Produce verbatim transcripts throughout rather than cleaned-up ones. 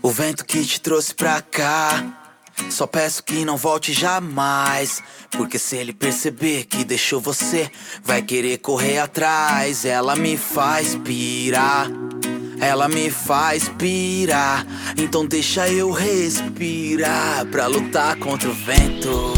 O vento que te trouxe pra cá, só peço que não volte jamais. Porque se ele perceber que deixou você, vai querer correr atrás. Ela me faz pirar, ela me faz pirar. Então deixa eu respirar pra lutar contra o vento.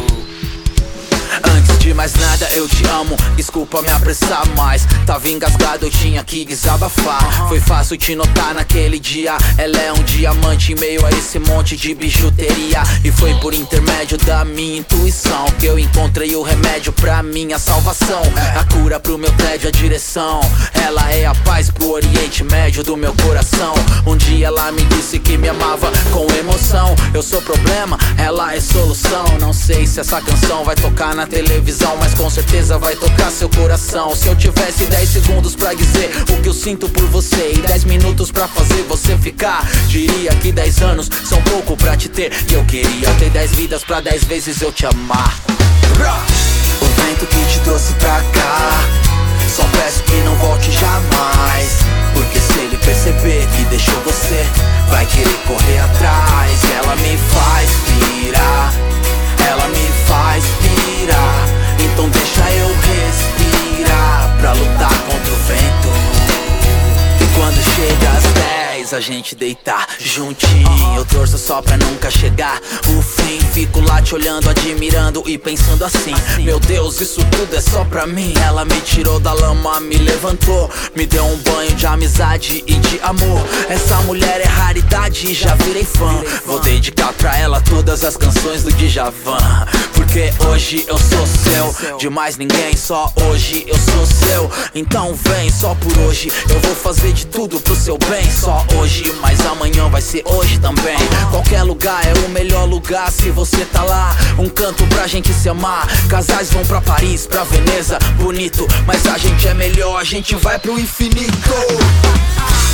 Antes de mais nada eu te amo, desculpa me apressar, mas tava engasgado, eu tinha que desabafar. Foi fácil te notar naquele dia, ela é um diamante em meio a esse monte de bijuteria. E foi por intermédio da minha intuição que eu encontrei o remédio pra minha salvação. A cura pro meu tédio, a direção. Ela é a paz pro Oriente Médio do meu coração. Um dia ela me disse que me amava com emoção. Eu sou problema, ela é solução. Não sei se essa canção vai tocar na televisão, mas com certeza vai tocar seu coração. Se eu tivesse dez segundos pra dizer o que eu sinto por você e dez minutos pra fazer você ficar, diria que dez anos são pouco pra te ter. E eu queria ter dez vidas pra dez vezes eu te amar. O vento que te trouxe pra cá, só peço que não volte jamais. Porque se ele perceber que deixou você, vai querer correr atrás. Ela me faz pirar, ela me faz pirar. Então deixa eu respirar pra lutar contra o vento. E quando chega às dez, a gente deitar juntinho. Eu torço só pra nunca chegar o fim. Fico lá te olhando, admirando e pensando assim: meu Deus, isso tudo é só pra mim. Ela me tirou da lama, me levantou, me deu um banho de amizade e de amor. Essa mulher é raridade, já virei fã. Vou dedicar pra ela todas as canções do Djavan. Porque hoje eu sou seu, de mais ninguém, só hoje eu sou seu. Então vem, só por hoje eu vou fazer de tudo pro seu bem. Só hoje, mas amanhã vai ser hoje também. Qualquer lugar é o melhor lugar se você tá lá. Um canto pra gente se amar. Casais vão pra Paris, pra Veneza, bonito. Mas a gente é melhor, a gente vai pro infinito.